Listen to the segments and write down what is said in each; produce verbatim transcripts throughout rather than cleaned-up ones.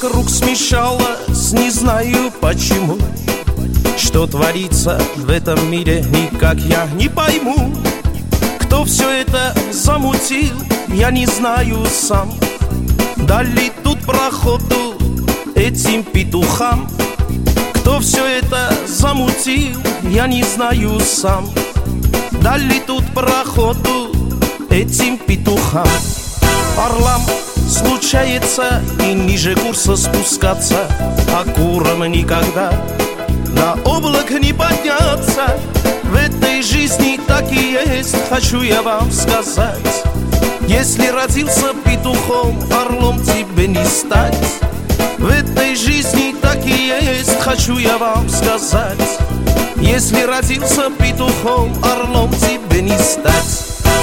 вокруг смешалось, не знаю почему. Что творится в этом мире, никак я не пойму. Кто все это замутил, я не знаю сам. Дали тут проходу этим петухам. Кто все это замутил, я не знаю сам. Дали тут проходу этим петухам. Орлам случается и ниже курса спускаться, а курам никогда на облак не подняться. В этой жизни так и есть, хочу я вам сказать. Если родился петухом, орлом тебе не стать. В этой жизни так и есть, хочу я вам сказать. Если родился петухом, орлом тебе не стать.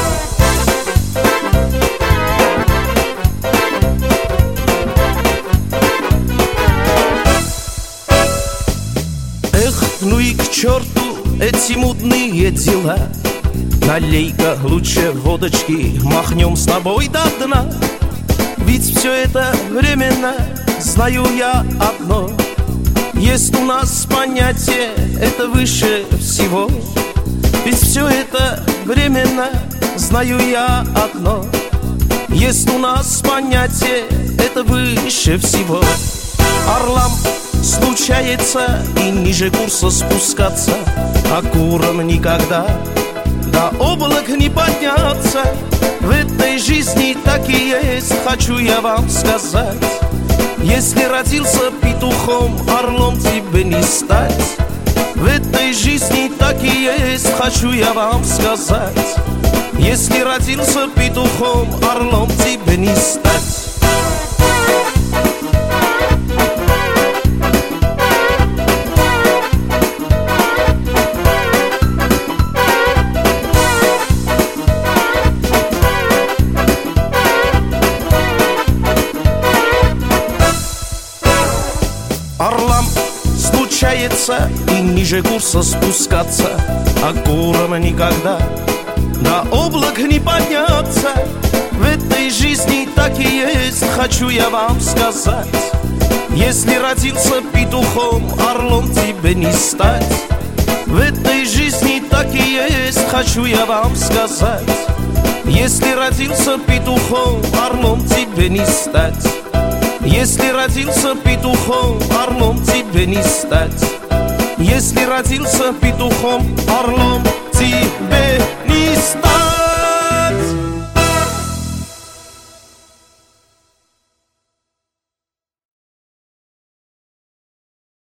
Эх, ну и к черту эти мутные дела. Налей-ка лучше водочки, махнем с тобой до дна. Ведь все это временно, знаю я одно. Есть у нас понятие, это выше всего. Ведь все это временно, знаю я одно. Есть у нас понятие, это выше всего. Орлам случается и ниже курса спускаться, а курам никогда до облак не подняться. В этой жизни так и есть, хочу я вам сказать. Если родился петухом, орлом тебе не стать. В этой жизни так и есть, хочу я вам сказать. Если родился петухом, орлом тебе не стать. Орлам случается и ниже курса спускаться, а курам никогда до облак не подняться. В этой жизни так и есть, хочу я вам сказать. Если родился петухом, орлом тебе не стать. В этой жизни так и есть, хочу я вам сказать. Если родился петухом, орлом тебе не стать. Если родился петухом, орлом тебе не стать. Если родился петухом, орлом тебе не стать.